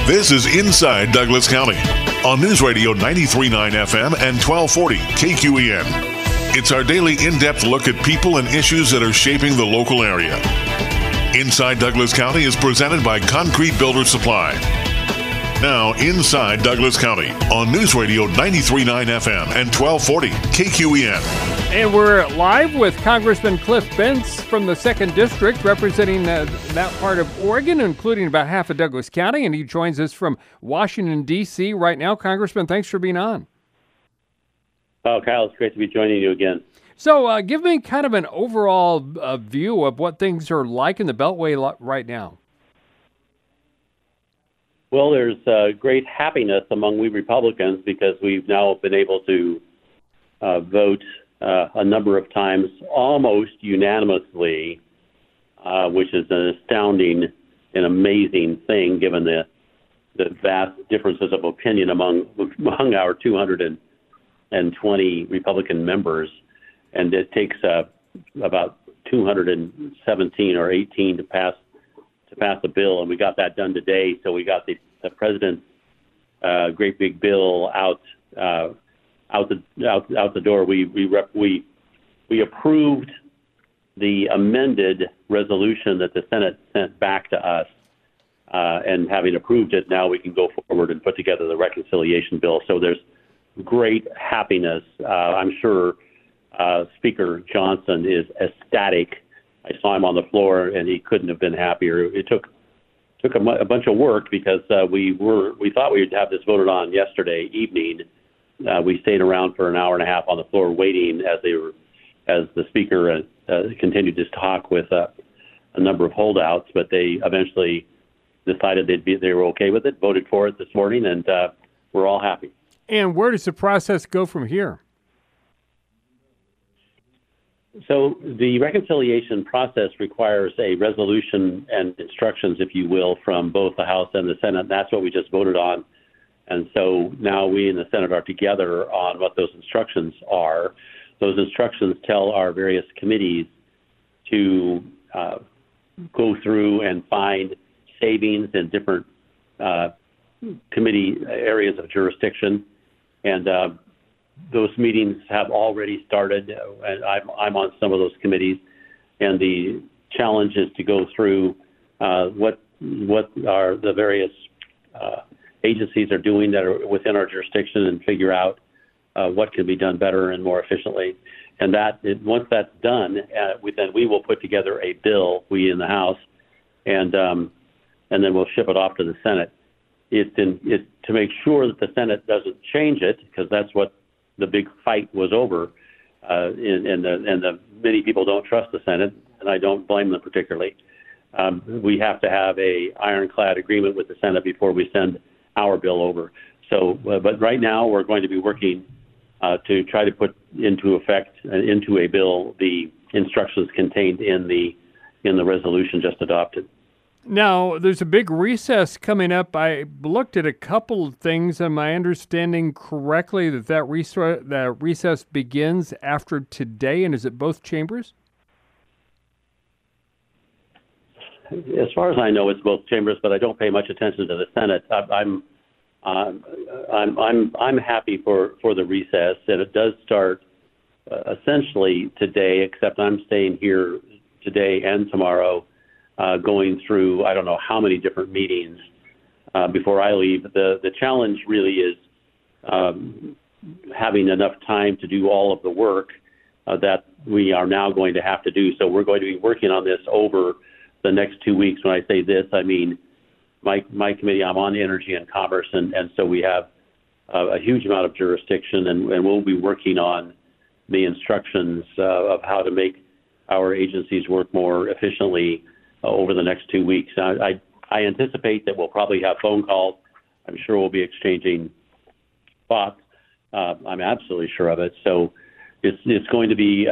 This is Inside Douglas County on News Radio 93.9 FM and 1240 KQEN. It's our daily in-depth look at people and issues that are shaping the local area. Inside Douglas County is presented by Concrete Builder Supply. Now, Inside Douglas County on News Radio 93.9 FM and 1240 KQEN. And we're live with Congressman Cliff Bentz from the 2nd District, representing that part of Oregon, including about half of Douglas County. And he joins us from Washington, D.C. right now. Congressman, thanks for being on. Oh, Kyle, it's great to be joining you again. So give me kind of an overall view of what things are like in the Beltway right now. Well, there's great happiness among we Republicans because we've now been able to vote a number of times almost unanimously, which is an astounding and amazing thing given the vast differences of opinion among our 220 Republican members. And it takes about 217 or 18 to pass a bill, and we got that done today. So we got the president's great big bill out the door. We approved the amended resolution that the Senate sent back to us, and having approved it, now we can go forward and put together the reconciliation bill. So there's great happiness. I'm sure Speaker Johnson is ecstatic. I saw him on the floor, and he couldn't have been happier. It took a bunch of work because we thought we'd have this voted on yesterday evening. We stayed around for an hour and a half on the floor waiting as the speaker continued to talk with a number of holdouts, but they eventually decided they were okay with it, voted for it this morning, and we're all happy. And where does the process go from here? So the reconciliation process requires a resolution and instructions, if you will, from both the House and the Senate. And that's what we just voted on. And so now we and the Senate are together on what those instructions are. Those instructions tell our various committees to go through and find savings in different committee areas of jurisdiction. And those meetings have already started, and I'm on some of those committees. And the challenge is to go through what are the various agencies are doing that are within our jurisdiction and figure out what can be done better and more efficiently. And once that's done, then we will put together a bill, we in the House, and then we'll ship it off to the Senate. It's to make sure that the Senate doesn't change it, because that's what the big fight was over, and the many people don't trust the Senate, and I don't blame them particularly. We have to have a ironclad agreement with the Senate before we send our bill over. So, but right now we're going to be working to try to put into effect into a bill the instructions contained in the resolution just adopted. Now, there's a big recess coming up. I looked at a couple of things. Am I understanding correctly that recess begins after today, and is it both chambers? As far as I know, it's both chambers, but I don't pay much attention to the Senate. I'm happy for the recess, and it does start essentially today, except I'm staying here today and tomorrow, going through I don't know how many different meetings before I leave. The challenge really is having enough time to do all of the work that we are now going to have to do. So we're going to be working on this over the next 2 weeks. When I say this, I mean my committee. I'm on Energy and Commerce, and so we have a huge amount of jurisdiction, and we'll be working on the instructions of how to make our agencies work more efficiently over the next 2 weeks. I anticipate that we'll probably have phone calls. I'm sure we'll be exchanging thoughts. I'm absolutely sure of it. So it's going to be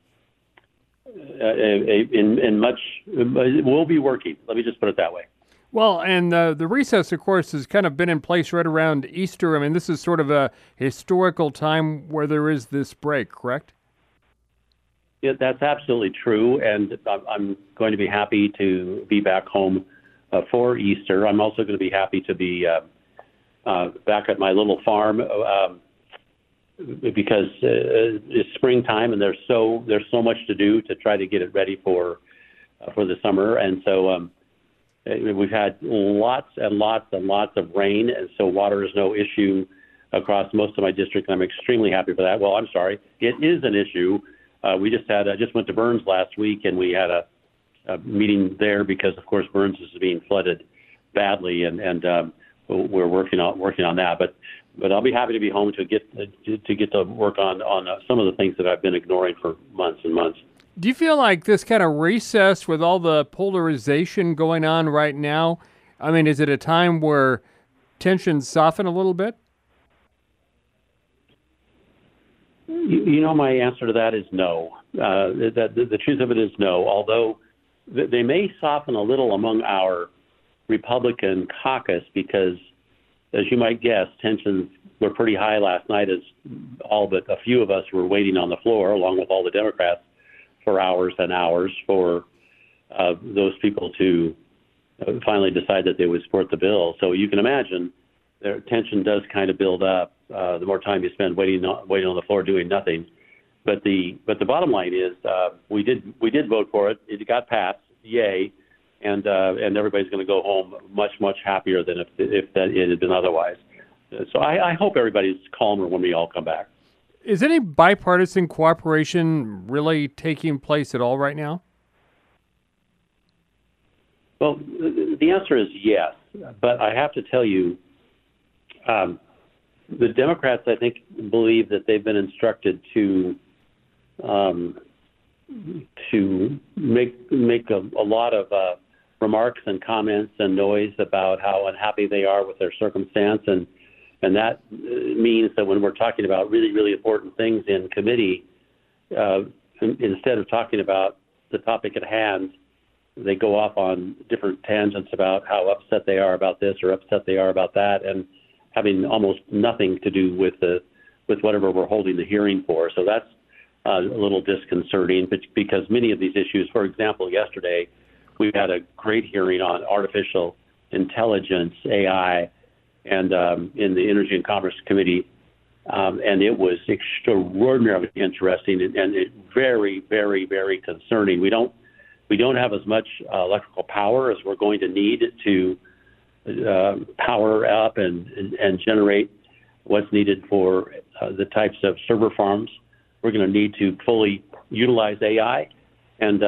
we'll be working. Let me just put it that way. Well, and the recess, of course, has kind of been in place right around Easter. I mean, this is sort of a historical time where there is this break, correct? Yeah, that's absolutely true, and I'm going to be happy to be back home for Easter. I'm also going to be happy to be back at my little farm because it's springtime and there's so much to do to try to get it ready for the summer. And so we've had lots and lots and lots of rain, and so water is no issue across most of my district, and I'm extremely happy for that. Well, I'm sorry, it is an issue. I just went to Burns last week, and we had a meeting there because, of course, Burns is being flooded badly, and we're working on that. But I'll be happy to be home to get to work on some of the things that I've been ignoring for months and months. Do you feel like this kind of recess with all the polarization going on right now? I mean, is it a time where tensions soften a little bit? You know, my answer to that is no. The truth of it is no, although they may soften a little among our Republican caucus because, as you might guess, tensions were pretty high last night as all but a few of us were waiting on the floor, along with all the Democrats, for hours and hours for those people to finally decide that they would support the bill. So you can imagine their tension does kind of build up the more time you spend waiting on the floor doing nothing. But the bottom line is we did vote for it. It got passed, yay, and everybody's going to go home much happier than if that it had been otherwise. So I hope everybody's calmer when we all come back. Is any bipartisan cooperation really taking place at all right now? Well, the answer is yes, but I have to tell you, the Democrats, I think, believe that they've been instructed to make a lot of remarks and comments and noise about how unhappy they are with their circumstance, and that means that when we're talking about really, really important things in committee, instead of talking about the topic at hand, they go off on different tangents about how upset they are about this or upset they are about that, and having almost nothing to do with whatever we're holding the hearing for. So that's a little disconcerting, because many of these issues, for example, yesterday we had a great hearing on artificial intelligence, AI, and in the Energy and Commerce Committee, and it was extraordinarily interesting and very, very, very concerning. We don't have as much electrical power as we're going to need to power up and generate what's needed for the types of server farms. We're going to need to fully utilize AI, and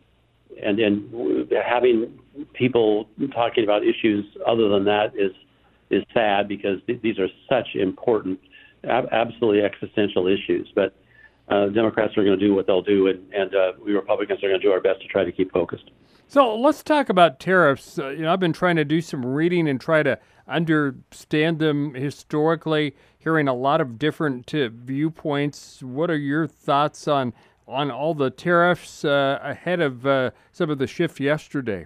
having people talking about issues other than that is sad, because these are such important, absolutely existential issues. But Democrats are going to do what they'll do, and we Republicans are going to do our best to try to keep focused. So let's talk about tariffs. I've been trying to do some reading and try to understand them historically, hearing a lot of different viewpoints. What are your thoughts on all the tariffs ahead of some of the shift yesterday?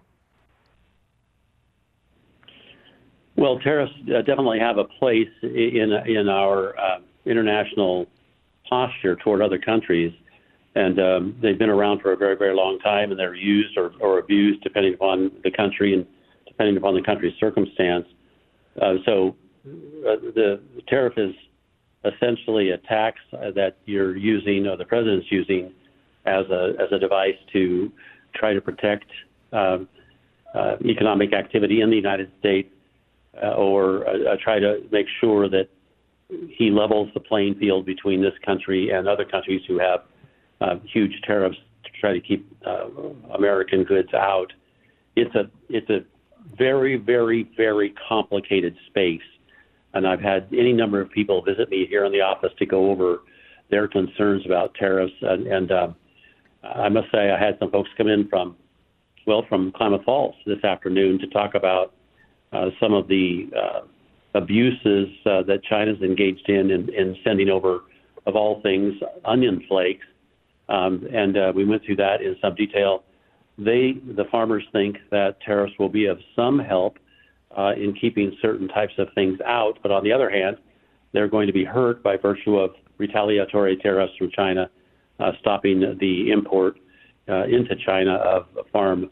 Well, tariffs definitely have a place in our international posture toward other countries, and they've been around for a very, very long time, and they're used or abused depending upon the country and depending upon the country's circumstance. So the tariff is essentially a tax that you're using, or the president's using, as a device to try to protect economic activity in the United States, or try to make sure that he levels the playing field between this country and other countries who have huge tariffs to try to keep American goods out. It's a very, very, very complicated space, and I've had any number of people visit me here in the office to go over their concerns about tariffs, and I must say I had some folks come in from Klamath Falls this afternoon to talk about some of the abuses that China's engaged in sending over, of all things, onion flakes. And we went through that in some detail. The farmers think that tariffs will be of some help in keeping certain types of things out. But on the other hand, they're going to be hurt by virtue of retaliatory tariffs from China, stopping the import into China of farm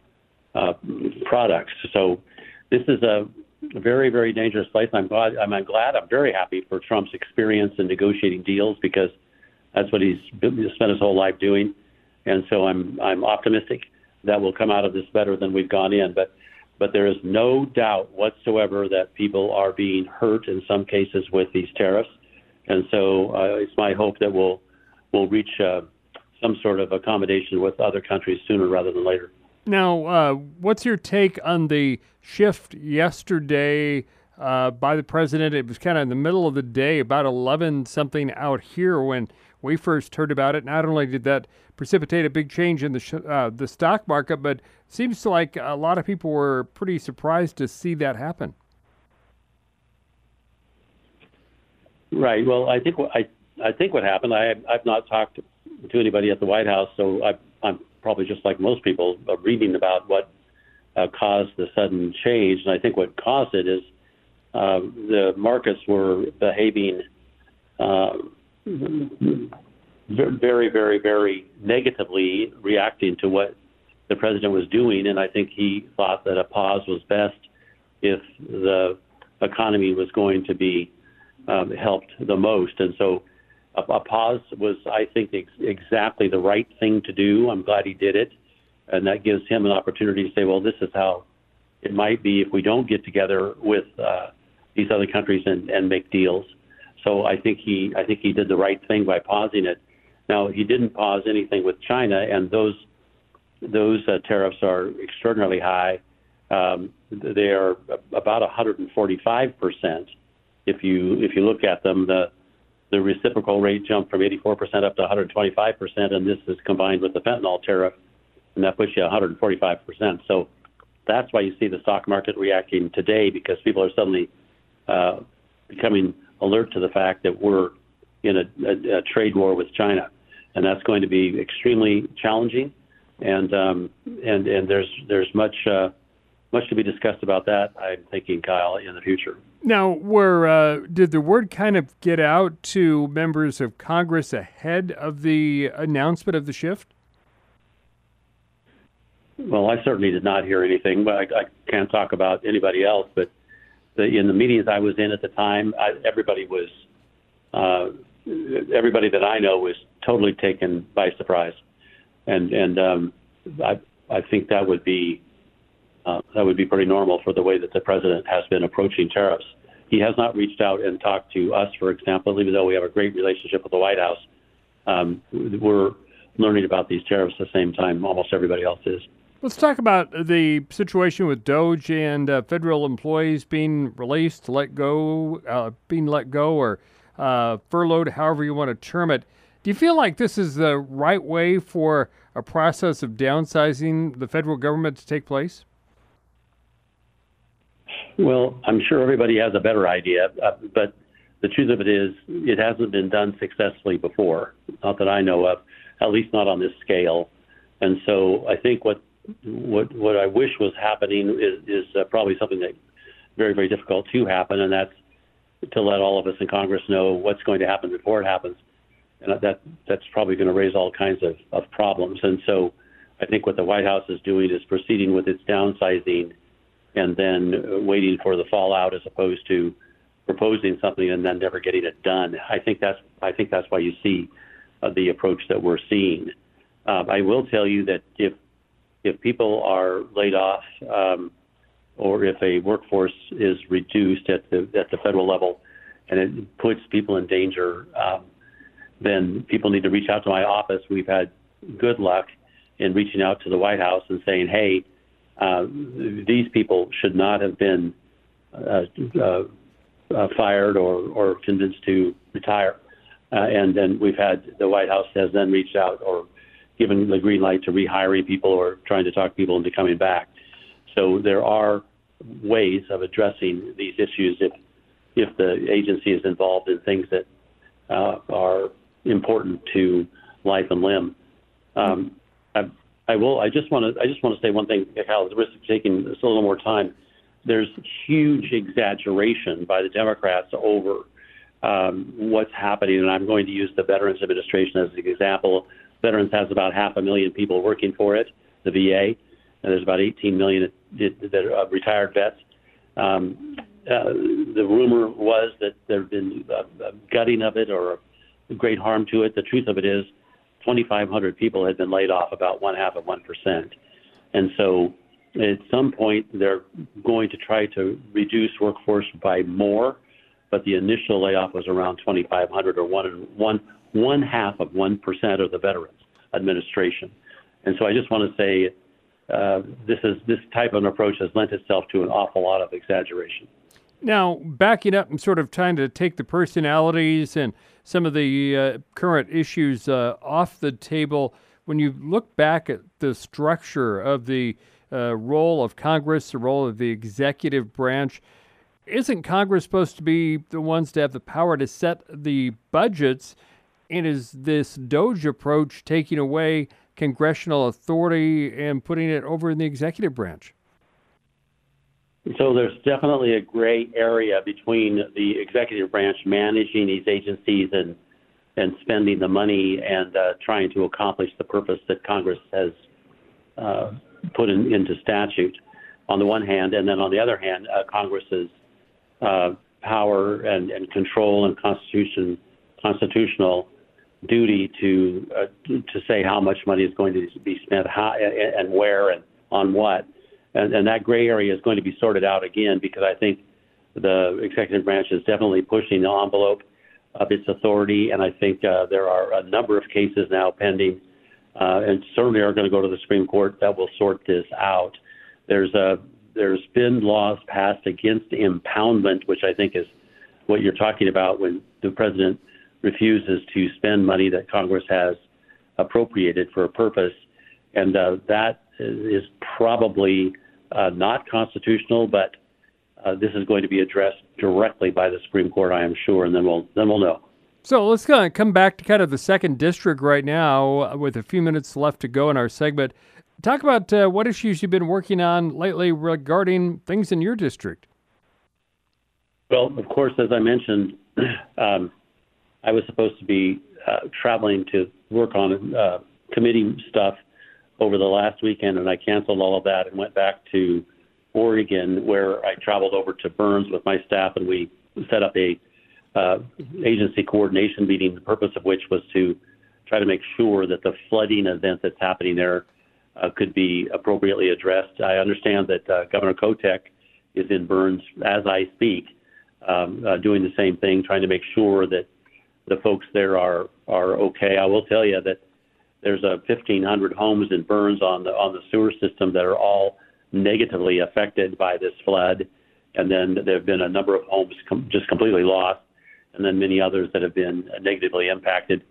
products. So this is a very, very dangerous place. I'm very happy for Trump's experience in negotiating deals, because that's what he's spent his whole life doing. And so I'm optimistic that we'll come out of this better than we've gone in. But there is no doubt whatsoever that people are being hurt in some cases with these tariffs. And so it's my hope that we'll reach some sort of accommodation with other countries sooner rather than later. Now, what's your take on the shift yesterday by the president? It was kind of in the middle of the day, about 11-something out here when we first heard about it. Not only did that precipitate a big change in the stock market, but it seems like a lot of people were pretty surprised to see that happen. Right. Well, I think what happened. I've not talked to anybody at the White House, so I'm probably just like most people reading about what caused the sudden change. And I think what caused it is the markets were behaving very, very, very negatively, reacting to what the president was doing. And I think he thought that a pause was best if the economy was going to be helped the most. And so a pause was, I think, exactly the right thing to do. I'm glad he did it. And that gives him an opportunity to say, well, this is how it might be if we don't get together with these other countries and make deals. So I think he did the right thing by pausing it. Now, he didn't pause anything with China, and those tariffs are extraordinarily high. They are about 145%. If you look at them, the reciprocal rate jumped from 84% up to 125%, and this is combined with the fentanyl tariff, and that puts you 145%. So that's why you see the stock market reacting today, because people are suddenly becoming alert to the fact that we're in a trade war with China, and that's going to be extremely challenging. And there's much to be discussed about that, I'm thinking, Kyle, in the future. Now, did the word kind of get out to members of Congress ahead of the announcement of the shift? Well, I certainly did not hear anything, but I can't talk about anybody else. But in the meetings I was in at the time, everybody that I know was totally taken by surprise, and I think that would be pretty normal for the way that the president has been approaching tariffs. He has not reached out and talked to us, for example, even though we have a great relationship with the White House. We're learning about these tariffs at the same time almost everybody else is. Let's talk about the situation with DOGE and federal employees being released, being let go, or furloughed, however you want to term it. Do you feel like this is the right way for a process of downsizing the federal government to take place? Well, I'm sure everybody has a better idea, but the truth of it is it hasn't been done successfully before, not that I know of, at least not on this scale. And so I think what I wish was happening is probably something that very, very difficult to happen, and that's to let all of us in Congress know what's going to happen before it happens. And that's probably going to raise all kinds of problems. And so I think what the White House is doing is proceeding with its downsizing and then waiting for the fallout, as opposed to proposing something and then never getting it done. I think that's why you see the approach that we're seeing. I will tell you that if people are laid off, or if a workforce is reduced at the federal level, and it puts people in danger, then people need to reach out to my office. We've had good luck in reaching out to the White House and saying, hey, these people should not have been fired or convinced to retire. And then the White House has then reached out or given the green light to rehiring people or trying to talk people into coming back. So there are ways of addressing these issues if the agency is involved in things that are important to life and limb. I just want to say one thing, Kyle, at the risk of taking a little more time. There's huge exaggeration by the Democrats over what's happening, and I'm going to use the Veterans Administration as an example. Veterans has about 500,000 people working for it, the VA, and there's about 18 million that are retired vets. The rumor was that there had been gutting of it or great harm to it. The truth of it is 2,500 people had been laid off, about 0.5%. And so at some point they're going to try to reduce workforce by more, but the initial layoff was around 2,500 or one half of 1% of the Veterans Administration. And so I just want to say this type of an approach has lent itself to an awful lot of exaggeration. Now, backing up and sort of trying to take the personalities and some of the current issues off the table, when you look back at the structure of the role of Congress, the role of the executive branch, isn't Congress supposed to be the ones to have the power to set the budgets? And is this DOGE approach taking away congressional authority and putting it over in the executive branch? So there's definitely a gray area between the executive branch managing these agencies and spending the money and trying to accomplish the purpose that Congress has put into statute on the one hand, and then on the other hand, Congress's power and control and constitutional duty to say how much money is going to be spent, how and where and on what. And that gray area is going to be sorted out again, because I think the executive branch is definitely pushing the envelope of its authority. And I think there are a number of cases now pending and certainly are going to go to the Supreme Court that will sort this out. There's been laws passed against impoundment, which I think is what you're talking about when the president refuses to spend money that Congress has appropriated for a purpose. And that is probably not constitutional, but this is going to be addressed directly by the Supreme Court, I am sure, and then we'll know. So let's kind of come back to kind of the second district right now with a few minutes left to go in our segment. Talk about what issues you've been working on lately regarding things in your district. Well, of course, as I mentioned, I was supposed to be traveling to work on committee stuff over the last weekend, and I canceled all of that and went back to Oregon, where I traveled over to Burns with my staff, and we set up a agency coordination meeting, the purpose of which was to try to make sure that the flooding event that's happening there could be appropriately addressed. I understand that Governor Kotek is in Burns as I speak, doing the same thing, trying to make sure that the folks there are okay. I will tell you that there's 1,500 homes in Burns on the sewer system that are all negatively affected by this flood, and then there have been a number of homes just completely lost, and then many others that have been negatively impacted.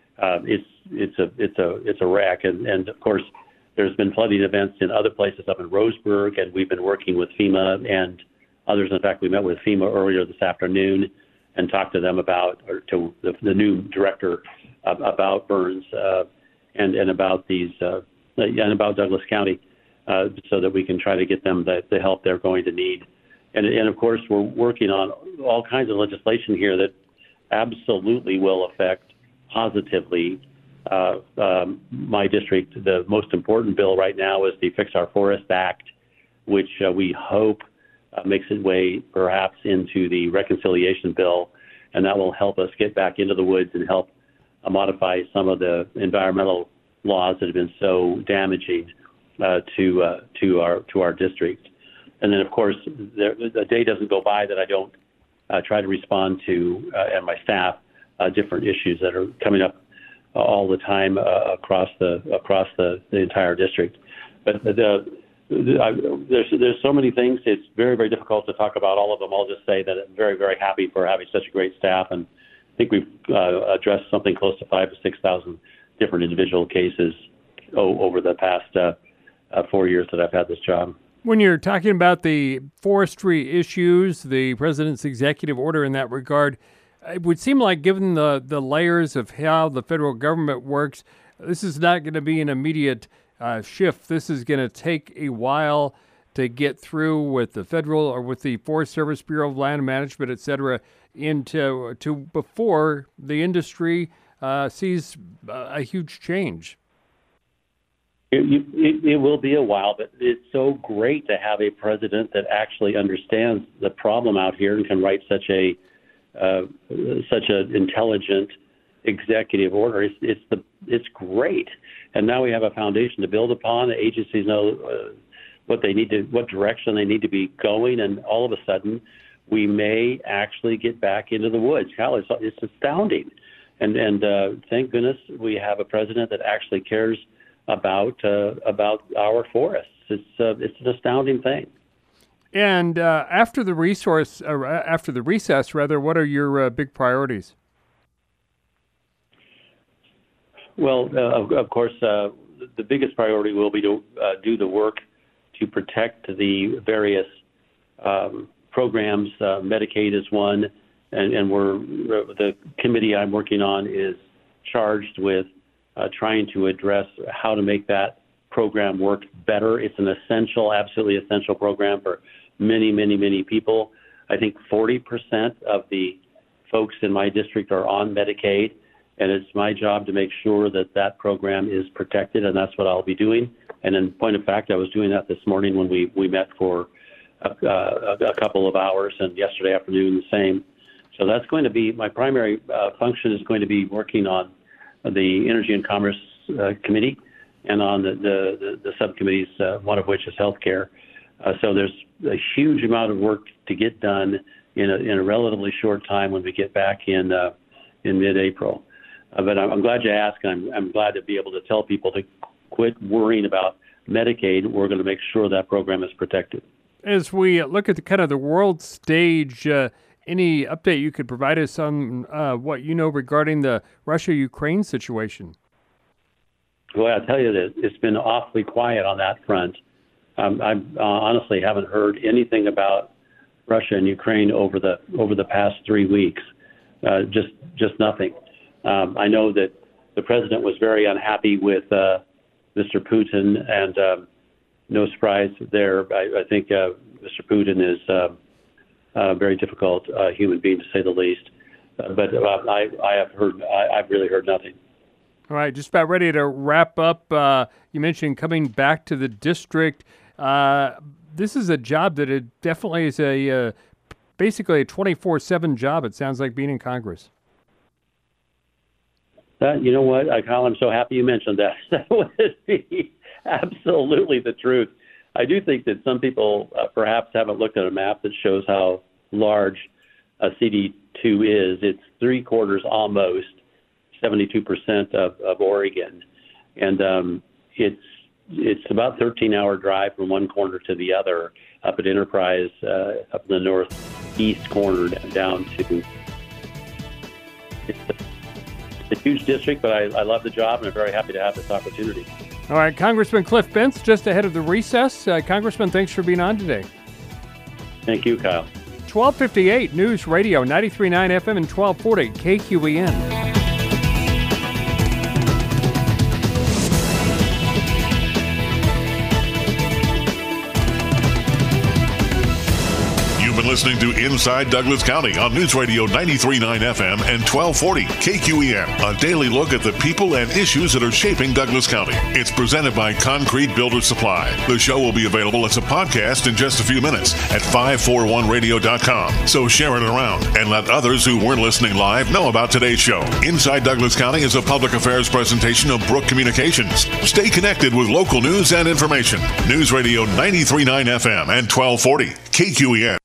It's a wreck, and of course there's been flooding events in other places up in Roseburg, and we've been working with FEMA and others. In fact, we met with FEMA earlier this afternoon and talked to them about, or to the new director about Burns and about these and about Douglas County, so that we can try to get them the help they're going to need. And of course, we're working on all kinds of legislation here that absolutely will affect positively my district. The most important bill right now is the Fix Our Forest Act, which we hope makes its way perhaps into the reconciliation bill, and that will help us get back into the woods and help modify some of the environmental laws that have been so damaging to our district. And then, of course, a day doesn't go by that I don't try to respond to, and my staff, different issues that are coming up all the time across the entire district. But there's so many things. It's very, very difficult to talk about all of them. I'll just say that I'm very, very happy for having such a great staff, and I think we've addressed something close to 5,000 to 6,000 different individual cases over the past 4 years that I've had this job. When you're talking about the forestry issues, the president's executive order in that regard, it would seem like, given the layers of how the federal government works, this is not going to be an immediate shift. This is going to take a while to get through with the federal or with the Forest Service, Bureau of Land Management, et cetera, into before the industry sees a huge change. It will be a while, but it's so great to have a president that actually understands the problem out here and can write such an intelligent executive order. It's great, and now we have a foundation to build upon. The agencies know what direction they need to be going, and all of a sudden, we may actually get back into the woods. Kyle, it's astounding, and thank goodness we have a president that actually cares about our forests. It's an astounding thing. And after the recess, what are your big priorities? Well, of course, the biggest priority will be to do the work to protect the various programs. Medicaid is one, and the committee I'm working on is charged with trying to address how to make that program work better. It's an absolutely essential program for many, many, many people. I think 40% of the folks in my district are on Medicaid, and it's my job to make sure that program is protected, and that's what I'll be doing. And in point of fact, I was doing that this morning when we met for a couple of hours, and yesterday afternoon the same. So that's going to be my primary function, is going to be working on the Energy and Commerce Committee and on the subcommittees, one of which is healthcare. So there's a huge amount of work to get done in a relatively short time when we get back in mid-April. But I'm glad you asked, and I'm glad to be able to tell people to quit worrying about Medicaid. We're going to make sure that program is protected. As we look at the world stage, any update you could provide us on what you know regarding the Russia-Ukraine situation? Well, I'll tell you that it's been awfully quiet on that front. I honestly haven't heard anything about Russia and Ukraine over the past 3 weeks. Just nothing. I know that the president was very unhappy with Mr. Putin, and no surprise there. I think Mr. Putin is a very difficult human being, to say the least. But I've really heard nothing. All right, just about ready to wrap up. You mentioned coming back to the district. This is a job that it definitely is basically a 24/7 job. It sounds like, being in Congress. You know what, Kyle, I'm so happy you mentioned that. That would be absolutely the truth. I do think that some people perhaps haven't looked at a map that shows how large CD2 is. It's 3/4, almost 72% of Oregon, and it's about 13-hour drive from one corner to the other, up at Enterprise, up in the northeast corner, down to. It's a huge district, but I love the job, and I'm very happy to have this opportunity. All right, Congressman Cliff Bentz, just ahead of the recess. Congressman, thanks for being on today. Thank you, Kyle. 1258 News Radio, 93.9 FM and 1240 KQEN. Listening to Inside Douglas County on News Radio 93.9 FM and 1240 KQEN. A daily look at the people and issues that are shaping Douglas County. It's presented by Concrete Builder Supply. The show will be available as a podcast in just a few minutes at 541radio.com. So share it around and let others who weren't listening live know about today's show. Inside Douglas County is a public affairs presentation of Brook Communications. Stay connected with local news and information. News Radio 93.9 FM and 1240 KQEN.